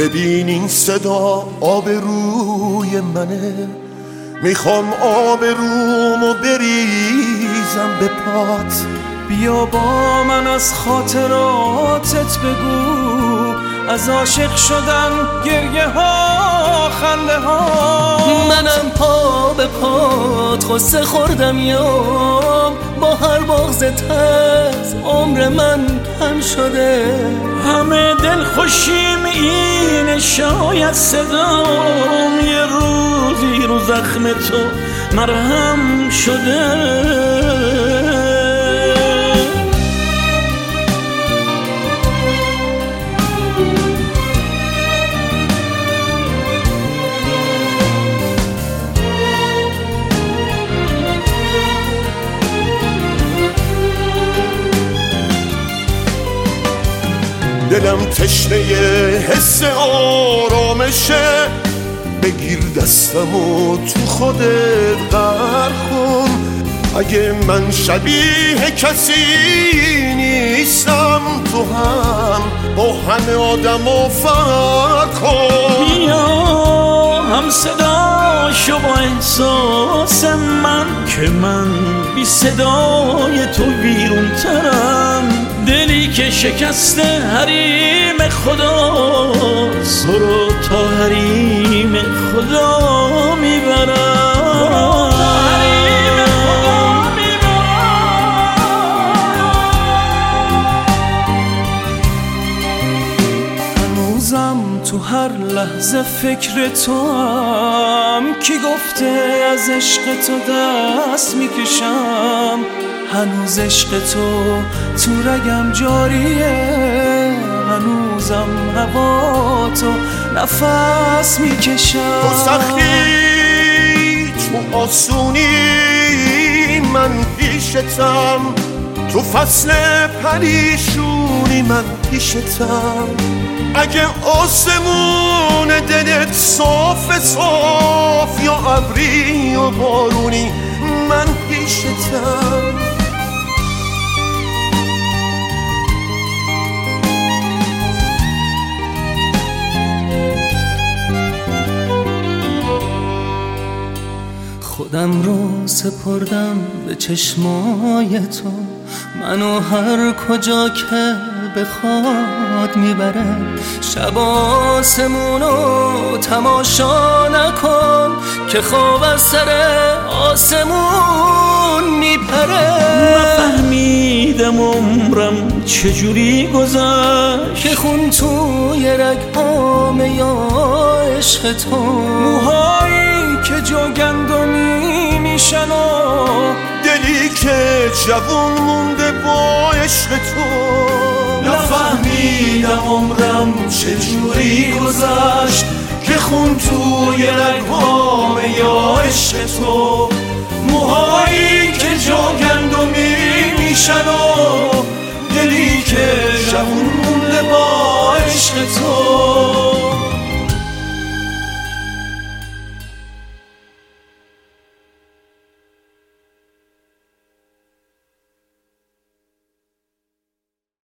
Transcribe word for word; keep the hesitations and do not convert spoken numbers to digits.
ببین این صدا آبروی منه، میخوام آبرومو بریزم به پات. بیا با من از خاطراتت بگو، از عاشق شدن، گریه ها، خنده ها. منم پا به پات غصه خوردم یام، با هر بغض تز عمر من کم شده. همه دل خوشیم اینه، شاید صدام یه روزی رو زخم تو مرهم شده. دلم تشنه حس آرامشه، بگیر دستمو تو خودت غرق کن. اگه من شبیه کسی نیستم، تو هم با همه آدمو فرق کن. بیا هم صدا شو با احساس من، که من بی صدای تو ویرون ترم. دلی که شکسته حریم خداست، برو تا حریم خدا میبرم. هنوزم تو هر لحظه فکر تو هم، کی گفته از عشق تو دست میکشم. هنوز عشق تو تو رگم جاریه، هنوزم هوا تو نفس میکشم. تو سختی تو آسونی من پیشتم، تو فصل پریشونی من پیشتم. اگه آسمون دلت صاف صاف، یا ابری یا بارونی من پیشتم. خودم رو سپردم به چشمای تو، منو هر کجا که بخواد میبره. شب آسمونو تماشا نکن، که خواب از سر آسمون میپره. نفهمیدم عمرم چجوری گذشت، که خون توی رگ‌هام یا عشق تو. موهایی که جا گندمی میشن و دلی که جوون مونده با عشق تو. نفهمیدم عمرم چجوری گذشت، که خون توی رگ‌هام یا عشق تو. موهایی که جا گندمی میشن و دلی که جوون مونده با عشق تو.